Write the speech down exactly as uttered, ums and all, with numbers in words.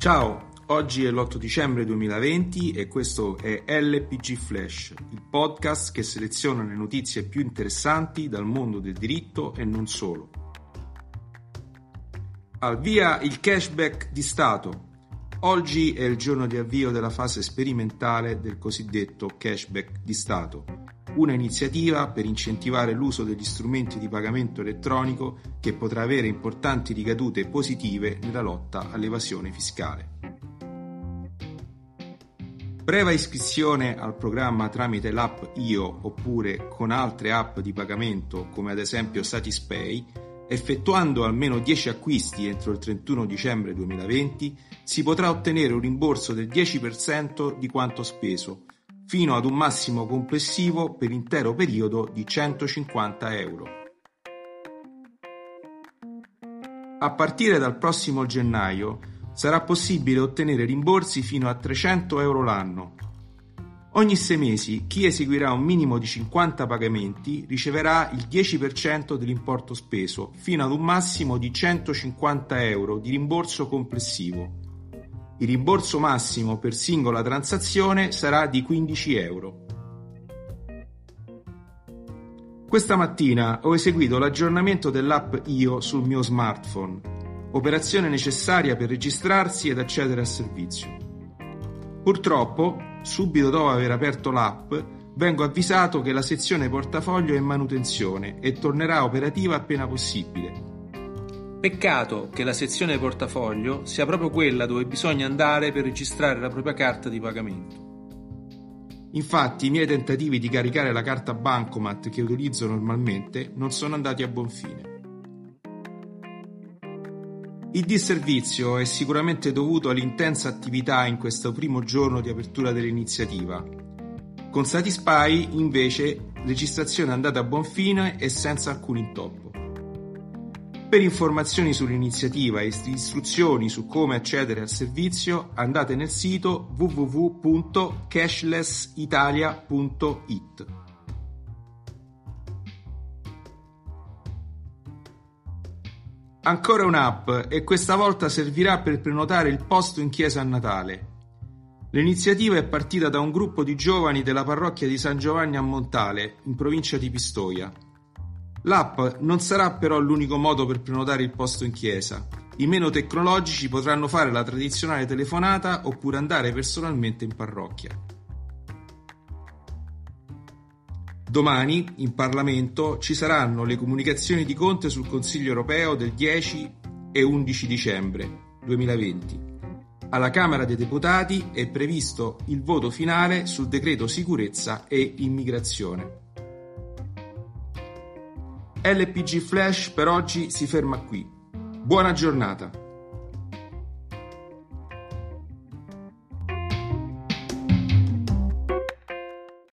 Ciao, oggi è l'otto dicembre duemilaventi e questo è L P G Flash, il podcast che seleziona le notizie più interessanti dal mondo del diritto e non solo. Al via il cashback di Stato. Oggi è il giorno di avvio della fase sperimentale del cosiddetto cashback di Stato, una iniziativa per incentivare l'uso degli strumenti di pagamento elettronico che potrà avere importanti ricadute positive nella lotta all'evasione fiscale. Breve iscrizione al programma tramite l'app Io oppure con altre app di pagamento come ad esempio Satispay, effettuando almeno dieci acquisti entro il trentuno dicembre duemilaventi, si potrà ottenere un rimborso del dieci per cento di quanto speso, fino ad un massimo complessivo per l'intero periodo di centocinquanta euro. A partire dal prossimo gennaio sarà possibile ottenere rimborsi fino a trecento euro l'anno. Ogni sei mesi chi eseguirà un minimo di cinquanta pagamenti riceverà il dieci per cento dell'importo speso, fino ad un massimo di centocinquanta euro di rimborso complessivo. Il rimborso massimo per singola transazione sarà di quindici euro. Questa mattina ho eseguito l'aggiornamento dell'app Io sul mio smartphone, operazione necessaria per registrarsi ed accedere al servizio. Purtroppo, subito dopo aver aperto l'app, vengo avvisato che la sezione portafoglio è in manutenzione e tornerà operativa appena possibile. Peccato che la sezione portafoglio sia proprio quella dove bisogna andare per registrare la propria carta di pagamento. Infatti i miei tentativi di caricare la carta Bancomat che utilizzo normalmente non sono andati a buon fine. Il disservizio è sicuramente dovuto all'intensa attività in questo primo giorno di apertura dell'iniziativa. Con Satispay, invece, registrazione è andata a buon fine e senza alcun intoppo. Per informazioni sull'iniziativa e istruzioni su come accedere al servizio, andate nel sito w w w punto cashless italia punto i t. Ancora un'app e questa volta servirà per prenotare il posto in chiesa a Natale. L'iniziativa è partita da un gruppo di giovani della parrocchia di San Giovanni a Montale, in provincia di Pistoia. L'app non sarà però l'unico modo per prenotare il posto in chiesa. I meno tecnologici potranno fare la tradizionale telefonata oppure andare personalmente in parrocchia. Domani, in Parlamento, ci saranno le comunicazioni di Conte sul Consiglio europeo del dieci e undici dicembre duemilaventi. Alla Camera dei Deputati è previsto il voto finale sul decreto sicurezza e immigrazione. L P G Flash per oggi si ferma qui. Buona giornata!